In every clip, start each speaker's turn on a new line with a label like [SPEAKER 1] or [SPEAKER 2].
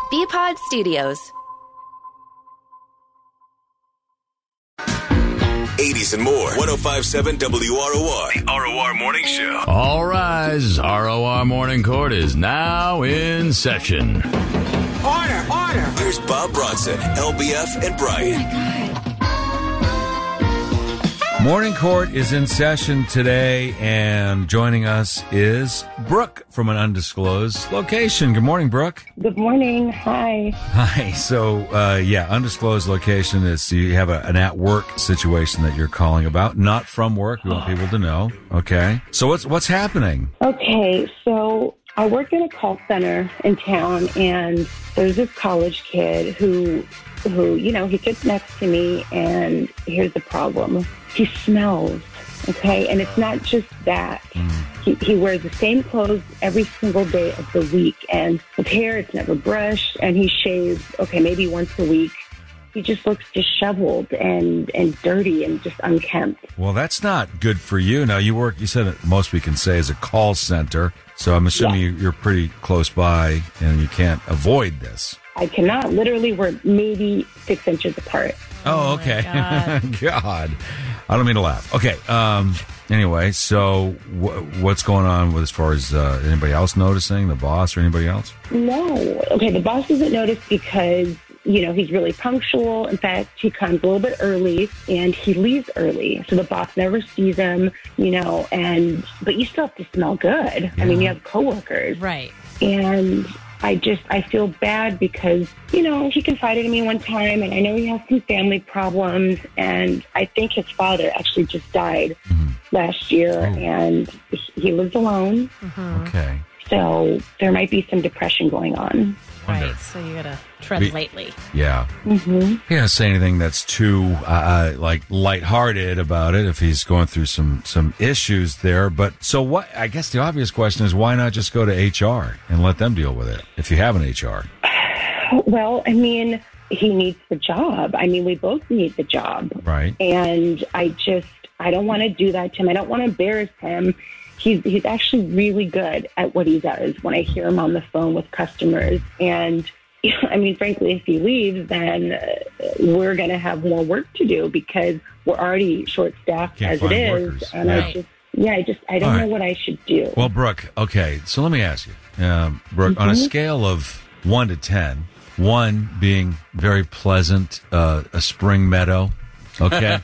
[SPEAKER 1] BPod Studios.
[SPEAKER 2] 80s and more. 105.7 WROR. The ROR Morning Show.
[SPEAKER 3] All rise. ROR Morning Court is now in session.
[SPEAKER 4] Order, order.
[SPEAKER 2] Here's Bob Bronson, LBF, and Brian.
[SPEAKER 5] Morning Court is in session today, and joining us is Brooke from an undisclosed location. Good morning, Brooke.
[SPEAKER 6] Good morning. Hi.
[SPEAKER 5] Hi. So, undisclosed location is you have an at-work situation that you're calling about, not from work. We want people to know. Okay. So what's happening?
[SPEAKER 6] Okay, so I work in a call center in town, and there's this college kid who, he sits next to me, and here's the problem. He smells, okay? And it's not just that. He wears the same clothes every single day of the week, and his hair, it's never brushed, and he shaves, maybe once a week. He just looks disheveled and dirty and just unkempt.
[SPEAKER 5] Well, that's not good for you. Now, you said it, most we can say is a call center, so I'm assuming you're pretty close by and you can't avoid this.
[SPEAKER 6] I cannot. Literally, we're maybe 6 inches apart.
[SPEAKER 5] Oh, okay. God. I don't mean to laugh. Okay. Anyway, so what's going on with as far as anybody else noticing, the boss or anybody else?
[SPEAKER 6] No. Okay, the boss doesn't notice because, he's really punctual. In fact, he comes a little bit early and he leaves early. So the boss never sees him, but you still have to smell good. Yeah. I mean, you have coworkers.
[SPEAKER 7] Right.
[SPEAKER 6] And I feel bad because, he confided in me one time, and I know he has some family problems, and I think his father actually just died last year, and he lives alone.
[SPEAKER 7] Mm-hmm.
[SPEAKER 5] Okay.
[SPEAKER 6] So there might be some depression going on.
[SPEAKER 7] Right, so you gotta tread lightly.
[SPEAKER 5] Yeah.
[SPEAKER 6] Mm-hmm.
[SPEAKER 5] You can't say anything that's too, lighthearted about it if he's going through some issues there. But so what, I guess the obvious question is why not just go to HR and let them deal with it if you have an HR?
[SPEAKER 6] Well, I mean, he needs the job. I mean, we both need the job.
[SPEAKER 5] Right.
[SPEAKER 6] And I don't want to do that to him. I don't want to embarrass him. He's actually really good at what he does when I hear him on the phone with customers. And, I mean, frankly, if he leaves, then we're going to have more work to do because we're already short-staffed as it is.
[SPEAKER 5] Workers.
[SPEAKER 6] And I don't know what I should do.
[SPEAKER 5] Well, Brooke, okay, so let me ask you. Brooke, on a scale of 1 to 10, 1 being very pleasant, a spring meadow, okay,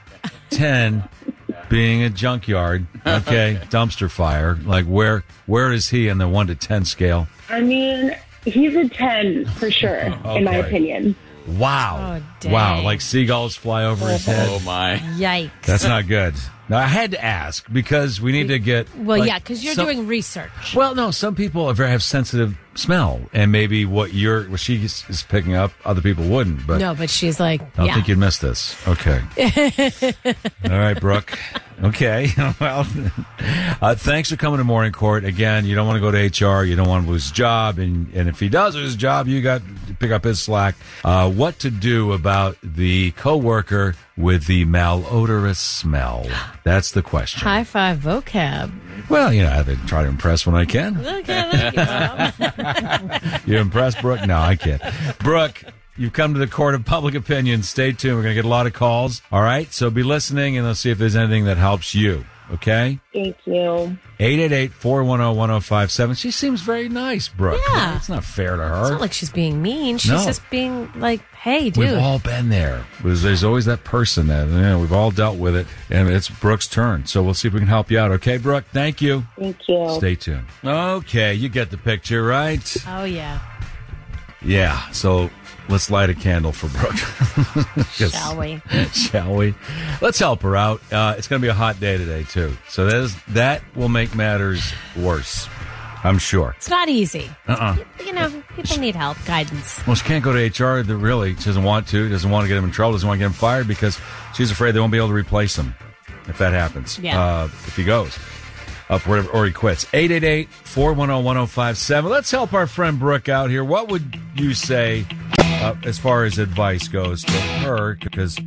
[SPEAKER 5] 10 being a junkyard, okay, dumpster fire. Like where is he in the 1 to 10 scale?
[SPEAKER 6] I mean, he's a 10 for sure, in my opinion.
[SPEAKER 5] Wow.
[SPEAKER 7] Oh, dang.
[SPEAKER 5] Wow, like seagulls fly over his head.
[SPEAKER 3] Oh, my.
[SPEAKER 7] Yikes.
[SPEAKER 5] That's not good. Now, I had to ask because we need to get...
[SPEAKER 7] Well, because you're doing research.
[SPEAKER 5] Well, no, some people have sensitive smell, and maybe what she is picking up, other people wouldn't. But
[SPEAKER 7] no, but she's like,
[SPEAKER 5] I don't think you'd miss this. Okay. All right, Brooke. Okay. Well, thanks for coming to Morning Court. Again, you don't want to go to HR. You don't want to lose his job. And if he does lose his job, you got to pick up his slack. What to do about the coworker with the malodorous smell? That's the question.
[SPEAKER 7] High five vocab.
[SPEAKER 5] Well, I try to impress when I can.
[SPEAKER 7] Okay, thank you, Bob.
[SPEAKER 5] You impressed, Brooke? No, I can't. Brooke, you've come to the court of public opinion. Stay tuned. We're going to get a lot of calls. All right? So be listening, and let's see if there's anything that helps you. Okay?
[SPEAKER 6] Thank you.
[SPEAKER 5] 888-410-1057. She seems very nice, Brooke.
[SPEAKER 7] Yeah.
[SPEAKER 5] It's not fair to her.
[SPEAKER 7] It's not like she's being mean. She's just being like, hey, dude.
[SPEAKER 5] We've all been there. There's always that person that, we've all dealt with it, and it's Brooke's turn. So we'll see if we can help you out. Okay, Brooke? Thank you.
[SPEAKER 6] Thank you.
[SPEAKER 5] Stay tuned. Okay, you get the picture, right?
[SPEAKER 7] Oh, yeah.
[SPEAKER 5] Yeah, so let's light a candle for Brooke.
[SPEAKER 7] Shall we?
[SPEAKER 5] Shall we? Let's help her out. It's going to be a hot day today, too. So that will make matters worse, I'm sure.
[SPEAKER 7] It's not easy. People need help, guidance.
[SPEAKER 5] Well, she can't go to HR. She doesn't want to get him in trouble, doesn't want to get him fired because she's afraid they won't be able to replace him if that happens.
[SPEAKER 7] Yeah.
[SPEAKER 5] If he goes. Or he quits. 888-410-1057. Let's help our friend Brooke out here. What would you say as far as advice goes to her? Because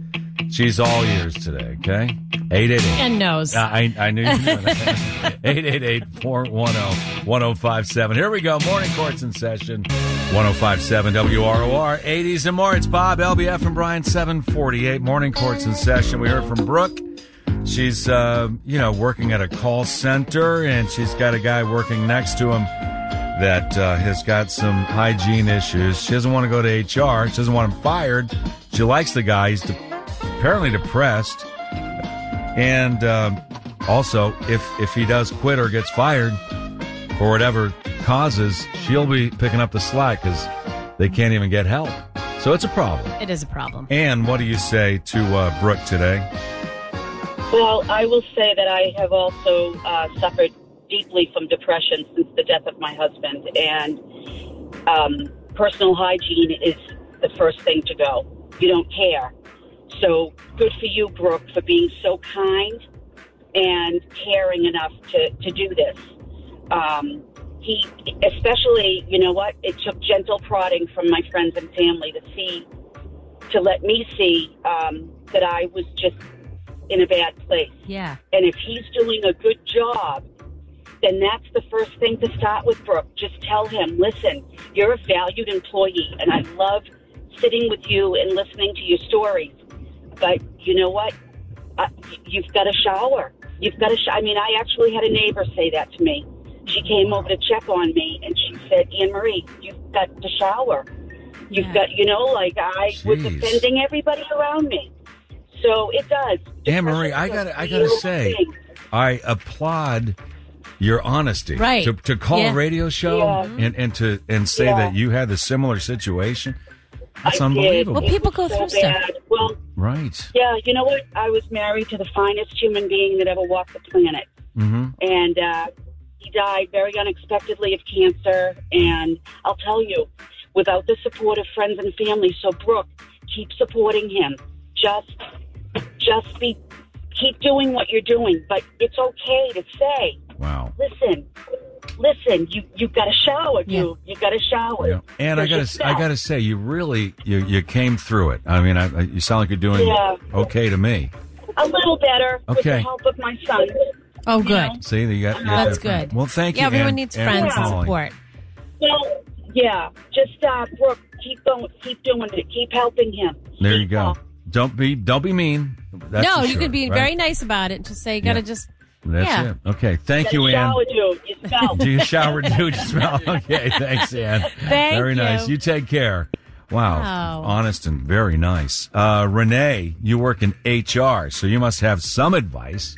[SPEAKER 5] She's all ears today, okay? 888.
[SPEAKER 7] And knows.
[SPEAKER 5] I knew you knew that. 888-410-1057. Here we go. Morning Court's in session. 1057 WROR. 80s and more. It's Bob, LBF, and Brian, 748. Morning Court's in session. We heard from Brooke. She's, working at a call center, and she's got a guy working next to him that has got some hygiene issues. She doesn't want to go to HR. She doesn't want him fired. She likes the guy. He's apparently depressed. And also, if he does quit or gets fired for whatever causes, she'll be picking up the slack because they can't even get help. So it's a problem.
[SPEAKER 7] It is a problem.
[SPEAKER 5] Ann, what do you say to Brooke today?
[SPEAKER 1] Well, I will say that I have also suffered deeply from depression since the death of my husband, and personal hygiene is the first thing to go. You don't care. So good for you, Brooke, for being so kind and caring enough to do this. He, especially, you know what? It took gentle prodding from my friends and family to let me see that I was just in a bad place.
[SPEAKER 7] Yeah.
[SPEAKER 1] And if he's doing a good job, then that's the first thing to start with, Brooke. Just tell him, listen, you're a valued employee, and I love sitting with you and listening to your stories. But you know what? You've got to shower. You've got to I mean, I actually had a neighbor say that to me. She came over to check on me, and she said, Anne Marie, you've got to shower. You've got, I was offending everybody around me. So it does.
[SPEAKER 5] Anne Marie, I gotta say, I applaud your honesty.
[SPEAKER 7] Right.
[SPEAKER 5] To call a radio show and say that you had a similar situation. That's unbelievable.
[SPEAKER 7] Well, people go through stuff.
[SPEAKER 1] Well,
[SPEAKER 5] right.
[SPEAKER 1] Yeah, you know what? I was married to the finest human being that ever walked the planet.
[SPEAKER 5] Mm-hmm.
[SPEAKER 1] And he died very unexpectedly of cancer. And I'll tell you, without the support of friends and family, so Brooke, keep supporting him. Keep doing what you're doing. But it's okay to say,
[SPEAKER 5] wow,
[SPEAKER 1] listen, you've got to shower, dude. You've got to shower.
[SPEAKER 5] Yeah. And I gotta say, you really you came through it. I mean, you sound like you're doing okay to me.
[SPEAKER 1] A little better with the help of my son.
[SPEAKER 7] Oh, good.
[SPEAKER 5] See, you got
[SPEAKER 7] that's good.
[SPEAKER 5] Well, thank you.
[SPEAKER 7] Yeah, everyone
[SPEAKER 5] Ann,
[SPEAKER 7] needs friends and support.
[SPEAKER 1] Well, yeah, just Brooke, keep going, keep doing it, keep helping him.
[SPEAKER 5] There you go. Don't be mean. That's
[SPEAKER 7] no,
[SPEAKER 5] for
[SPEAKER 7] you
[SPEAKER 5] sure,
[SPEAKER 7] could be
[SPEAKER 5] right?
[SPEAKER 7] very nice about it and just say you got to just.
[SPEAKER 5] That's it. Okay, thank you, Ann.
[SPEAKER 1] Shower, dude. You smell.
[SPEAKER 5] Do you shower, dude? You smell. Okay, thanks, Ann. Very nice. You take care. Wow, honest and very nice. Renee, you work in HR, so you must have some advice.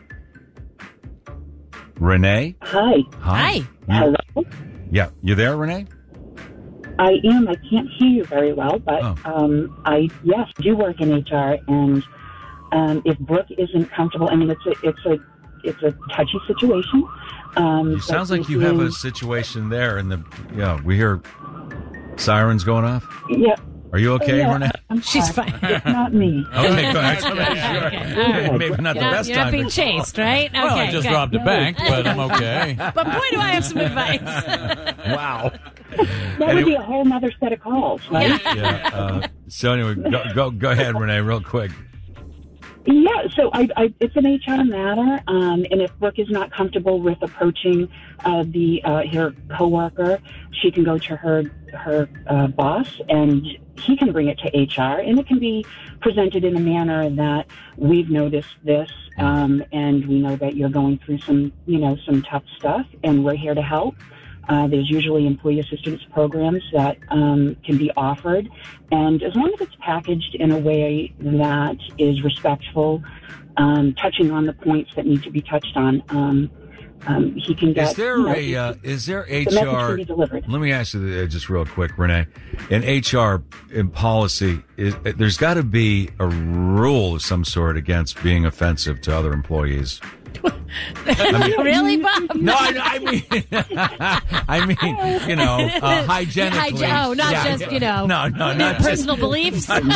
[SPEAKER 5] Renee?
[SPEAKER 6] Hi.
[SPEAKER 1] Hello?
[SPEAKER 5] Yeah, you there, Renee?
[SPEAKER 6] I am. I can't hear you very well, but I do work in HR, and if Brooke isn't comfortable, I mean, it's a touchy situation.
[SPEAKER 5] It sounds like you have a situation there, and we hear sirens going off.
[SPEAKER 6] Yeah.
[SPEAKER 5] Are you okay, Renee?
[SPEAKER 7] She's fine.
[SPEAKER 6] It's not me.
[SPEAKER 5] Okay, go ahead. Maybe not the best
[SPEAKER 7] you're
[SPEAKER 5] time.
[SPEAKER 7] not being chased, right? Okay,
[SPEAKER 8] well, I just robbed a bank, but I'm okay.
[SPEAKER 7] But boy, do I have some advice.
[SPEAKER 5] Wow.
[SPEAKER 6] That would be a whole other set of calls, right?
[SPEAKER 5] Yeah. So anyway, go ahead, Renee, real quick.
[SPEAKER 6] Yeah, so it's an HR matter, and if Brooke is not comfortable with approaching her coworker, she can go to her boss, and he can bring it to HR, and it can be presented in a manner that we've noticed this, and we know that you're going through some tough stuff, and we're here to help. There's usually employee assistance programs that can be offered. And as long as it's packaged in a way that is respectful, touching on the points that need to be touched on, he can get...
[SPEAKER 5] Is there HR...
[SPEAKER 6] The message can be delivered.
[SPEAKER 5] Let me ask you just real quick, Renee. In HR, in policy, there's got to be a rule of some sort against being offensive to other employees.
[SPEAKER 7] Really, Bob?
[SPEAKER 5] No, I mean, hygienically.
[SPEAKER 7] Not personal beliefs.
[SPEAKER 5] Not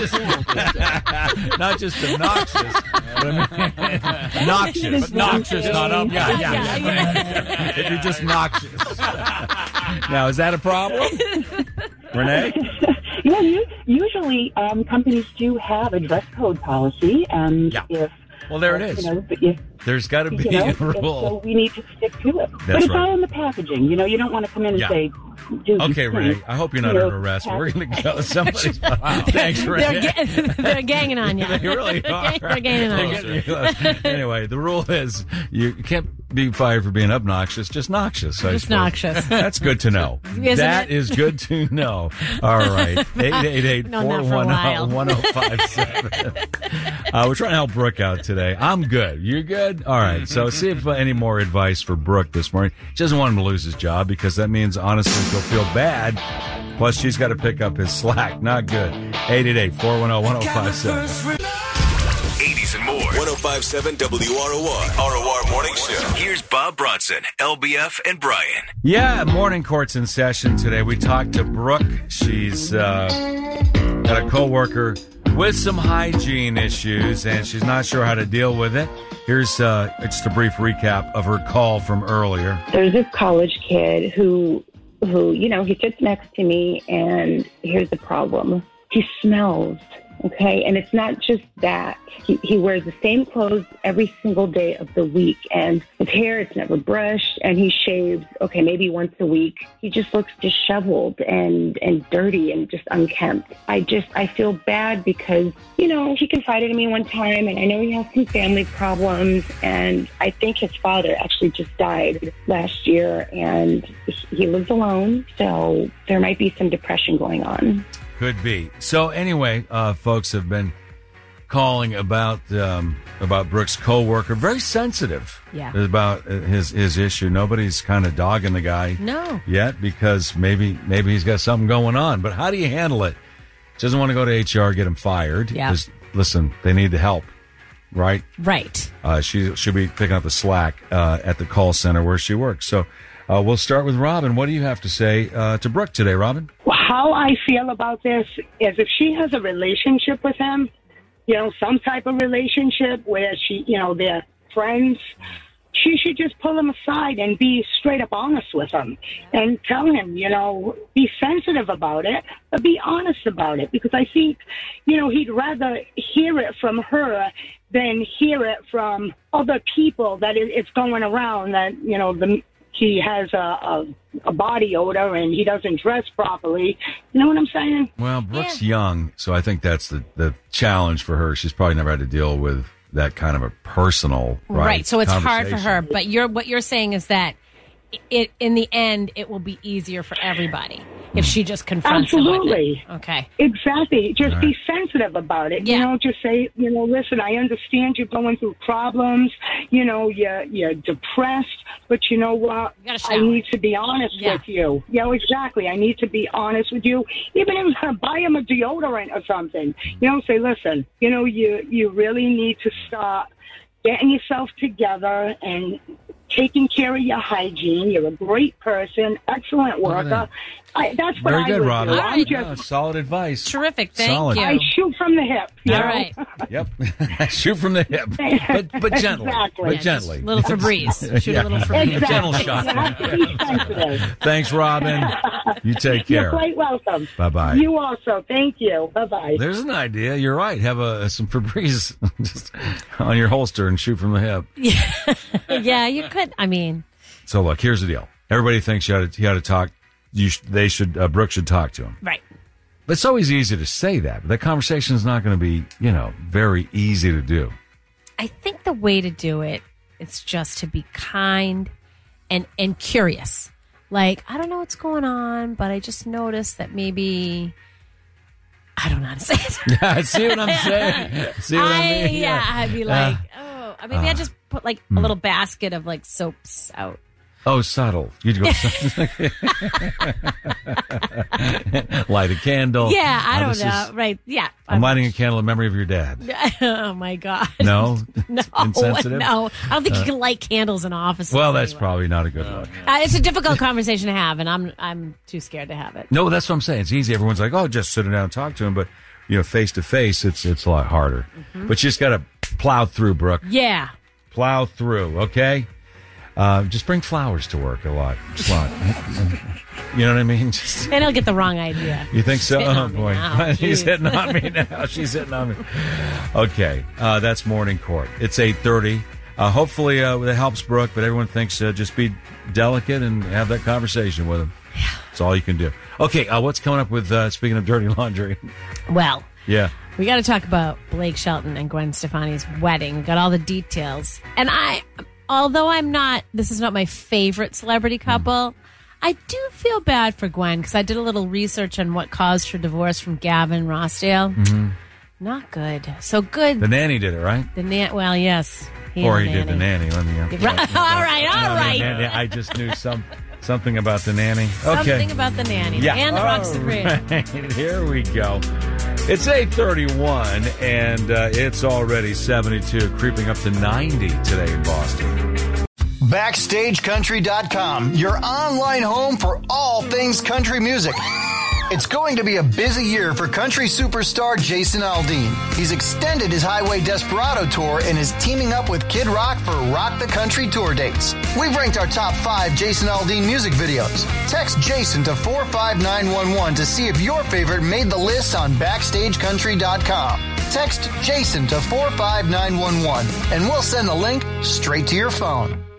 [SPEAKER 5] just obnoxious, but I mean, noxious.
[SPEAKER 8] But noxious, not up.
[SPEAKER 5] Yeah. If you're just noxious. Now, is that a problem, Renee?
[SPEAKER 6] Yeah, usually companies do have a dress code policy, and if
[SPEAKER 5] well, there it is. There's got to be a rule.
[SPEAKER 6] So we need to stick to it.
[SPEAKER 5] That's
[SPEAKER 6] but it's
[SPEAKER 5] right.
[SPEAKER 6] all in the packaging. You don't want to come in and say, "Dude,
[SPEAKER 5] okay, Renee, I hope you're not under arrest. We're going to go. Somebody's. Thanks, Renee.
[SPEAKER 7] They're ganging on you.
[SPEAKER 5] They really are.
[SPEAKER 7] They're ganging on you.
[SPEAKER 5] Anyway, the rule is you can't be fired for being obnoxious, just noxious. I
[SPEAKER 7] Just
[SPEAKER 5] suppose.
[SPEAKER 7] noxious.
[SPEAKER 5] That's good to know. That is good to know. All right. 888-410-1057. We're trying to help Brooke out today. I'm good. You're good? All right. So see if any more advice for Brooke this morning. She doesn't want him to lose his job because that means, honestly, he'll feel bad. Plus, she's got to pick up his slack. Not good. 888-410-1057.
[SPEAKER 2] 80s and more. 105.7 WROR. ROR Morning Show. Here's Bob Bronson, LBF, and Brian.
[SPEAKER 5] Yeah, morning court's in session today. We talked to Brooke. She's got a coworker with some hygiene issues, and she's not sure how to deal with it. Here's just a brief recap of her call from earlier.
[SPEAKER 6] There's this college kid who he sits next to me, and here's the problem. He smells. Okay, and it's not just that. He wears the same clothes every single day of the week, and his hair, it's never brushed, and he shaves, maybe once a week. He just looks disheveled and dirty and just unkempt. I feel bad because, he confided in me one time, and I know he has some family problems, and I think his father actually just died last year, and he lives alone, so there might be some depression going on.
[SPEAKER 5] Could be. So anyway, folks have been calling about Brooke's coworker. Very sensitive about his issue. Nobody's kind of dogging the guy yet because maybe he's got something going on. But how do you handle it? Doesn't want to go to HR, get him fired.
[SPEAKER 7] Yeah.
[SPEAKER 5] Because, listen, they need the help, right?
[SPEAKER 7] Right.
[SPEAKER 5] She should be picking up the slack at the call center where she works. So we'll start with Robin. What do you have to say to Brooke today, Robin?
[SPEAKER 4] How I feel about this is if she has a relationship with him, some type of relationship where they're friends, she should just pull him aside and be straight up honest with him and tell him, be sensitive about it, but be honest about it. Because I think, he'd rather hear it from her than hear it from other people that it's going around that, he has a body odor and he doesn't dress properly. You know what I'm saying?
[SPEAKER 5] Well, Brooke's young, so I think that's the challenge for her. She's probably never had to deal with that kind of a personal
[SPEAKER 7] right. So it's hard for her. But what you're saying is that in the end, it will be easier for everybody if she just confronts him with it. Okay.
[SPEAKER 4] Exactly. Just be sensitive about it.
[SPEAKER 7] Yeah.
[SPEAKER 4] Just say, listen, I understand you're going through problems. You're depressed, but you know what? I need to be honest with you. Yeah, exactly. I need to be honest with you. Even if buy him a deodorant or something. Say, listen, you really need to start getting yourself together and taking care of your hygiene. You're a great person, excellent worker. That's what
[SPEAKER 5] Very
[SPEAKER 4] I
[SPEAKER 5] good,
[SPEAKER 4] would
[SPEAKER 5] Robin.
[SPEAKER 4] do. I'm
[SPEAKER 5] just solid advice.
[SPEAKER 7] Terrific. Thank you.
[SPEAKER 4] I shoot from the hip.
[SPEAKER 7] All right.
[SPEAKER 5] Yep. Shoot from the hip. But gently.
[SPEAKER 4] Exactly.
[SPEAKER 5] But gently.
[SPEAKER 7] Little Febreze. Shoot a little Febreze.
[SPEAKER 4] Exactly.
[SPEAKER 5] Gentle shot.
[SPEAKER 4] You have to be sensitive.
[SPEAKER 5] Thanks, Robin. You take care.
[SPEAKER 4] You're quite welcome.
[SPEAKER 5] Bye-bye.
[SPEAKER 4] You also. Thank you. Bye-bye.
[SPEAKER 5] There's an idea. You're right. Have some Febreze just on your holster and shoot from the hip.
[SPEAKER 7] Yeah, you could. I mean.
[SPEAKER 5] So look, here's the deal. Everybody thinks he ought to talk. Brooke should talk to him.
[SPEAKER 7] Right.
[SPEAKER 5] But it's always easy to say that. But that conversation is not going to be, very easy to do.
[SPEAKER 7] I think the way to do it is just to be kind and curious. Like, I don't know what's going on, but I just noticed that maybe I don't know how to say it.
[SPEAKER 5] Yeah, see what I'm saying? See what I mean?
[SPEAKER 7] Yeah, I'd be like, maybe I just put like a little basket of like soaps out.
[SPEAKER 5] Oh, subtle. You'd go light a candle.
[SPEAKER 7] Yeah, I don't know. Right. Yeah.
[SPEAKER 5] I'm lighting a candle in memory of your dad.
[SPEAKER 7] Oh, my God.
[SPEAKER 5] No?
[SPEAKER 7] No.
[SPEAKER 5] Insensitive?
[SPEAKER 7] No. I don't think you can light candles in offices.
[SPEAKER 5] Well, that's probably not a good look.
[SPEAKER 7] It's a difficult conversation to have, and I'm too scared to have it.
[SPEAKER 5] No, that's what I'm saying. It's easy. Everyone's like, just sit down and talk to him. But, face to face, it's a lot harder. Mm-hmm. But you just got to plow through, Brooke.
[SPEAKER 7] Yeah.
[SPEAKER 5] Plow through, okay? Just bring flowers to work a lot. Just a lot. You know what I mean?
[SPEAKER 7] And he'll get the wrong idea.
[SPEAKER 5] You think so? Oh, boy. He's
[SPEAKER 7] Jeez.
[SPEAKER 5] hitting on me now. She's hitting on me. Okay. That's Morning Court. It's 8:30. Hopefully that helps Brooke, but everyone thinks just be delicate and have that conversation with him.
[SPEAKER 7] Yeah.
[SPEAKER 5] That's all you can do. Okay, what's coming up with, speaking of dirty laundry?
[SPEAKER 7] Well,
[SPEAKER 5] Yeah.
[SPEAKER 7] we got to talk about Blake Shelton and Gwen Stefani's wedding. We got all the details. And although this is not my favorite celebrity couple, I do feel bad for Gwen because I did a little research on what caused her divorce from Gavin Rossdale.
[SPEAKER 5] Mm-hmm.
[SPEAKER 7] Not good. So good.
[SPEAKER 5] The nanny did it, right?
[SPEAKER 7] Well, yes.
[SPEAKER 5] Or he did the nanny. Let me
[SPEAKER 7] all right.
[SPEAKER 5] I just knew something about the nanny. Okay.
[SPEAKER 7] Something about the nanny.
[SPEAKER 5] Yeah.
[SPEAKER 7] And the Rocks the Bridge.
[SPEAKER 5] Right. Here we go. It's 8:31, and it's already 72, creeping up to 90 today in Boston.
[SPEAKER 9] BackstageCountry.com, your online home for all things country music. It's going to be a busy year for country superstar Jason Aldean. He's extended his Highway Desperado tour and is teaming up with Kid Rock for Rock the Country tour dates. We've ranked our top 5 Jason Aldean music videos. Text Jason to 45911 to see if your favorite made the list on BackstageCountry.com. Text Jason to 45911 and we'll send the link straight to your phone.